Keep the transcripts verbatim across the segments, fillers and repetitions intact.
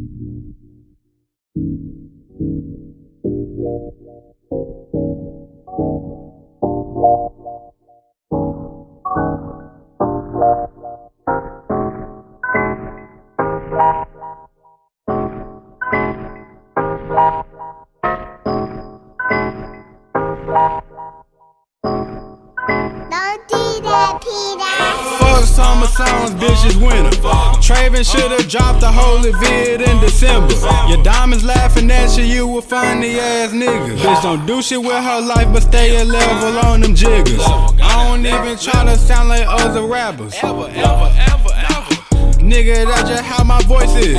Fuck summer songs, bitches winter. Traven should've dropped the holy vid in December. Your diamonds laughing at you, you a funny ass nigga. Bitch don't do shit with her life, but stay at level on them jiggers. I don't even try to sound like other rappers. Ever, ever, ever, ever. Nigga, that's just how my voice is.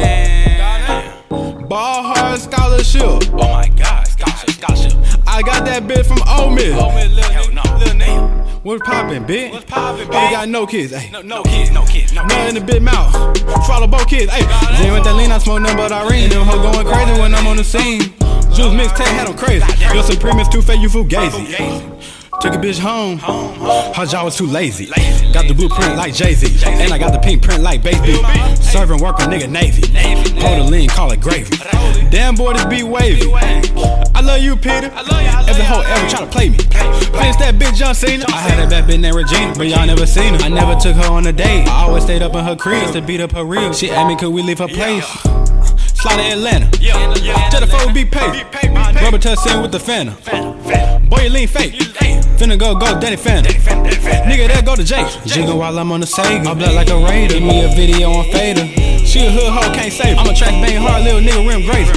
Ball hard scholarship. Oh my God, scholarship, scholarship. I got that bitch from Ole Miss. Oh, man, little nigga, no, little nigga. What's poppin', bitch? What's poppin', They bitch? got no kids, ayy. No, no kids, no kids, no Nothing in the big mouth. Swallow both kids, ayy. Then with that lean, I smoke nothing but Irene. Them hoes going crazy when I'm on the scene. Juice mixtape had them crazy. Your Supreme is too fat, you fugazi. Took a bitch home, her jaw was too lazy. Got the blueprint like Jay-Z, and I got the pink print like Baby. Serving work a nigga Navy. Pour the lean, call it gravy. Damn boy, this beat wavy. I love you, Peter. Every hoe ever try to play me. Finish that bitch John Cena. I had a bad bitch named Regina, but y'all never seen her. I never took her on a date. I always stayed up in her crib to beat up her real. She asked me could we leave her place. Slide to Atlanta. Tell the foe be paid. Rubber Tussin with the Phantom. Boy, you lean fake. Finna go, go, Danny Phantom. Nigga, that go to Jake. Jiggle while I'm on the Sega. My blood like a raider. Give me a video on Fader. She a hood hoe, can't save her. I'm a track bang hard, little nigga rim grazer.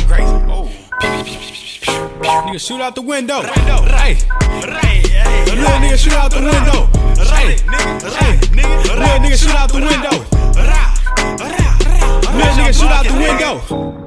Nigga, shoot out the window. Hey. Little nigga, shoot out the window. Hey. Little nigga, shoot out the window. Little nigga, shoot out the window.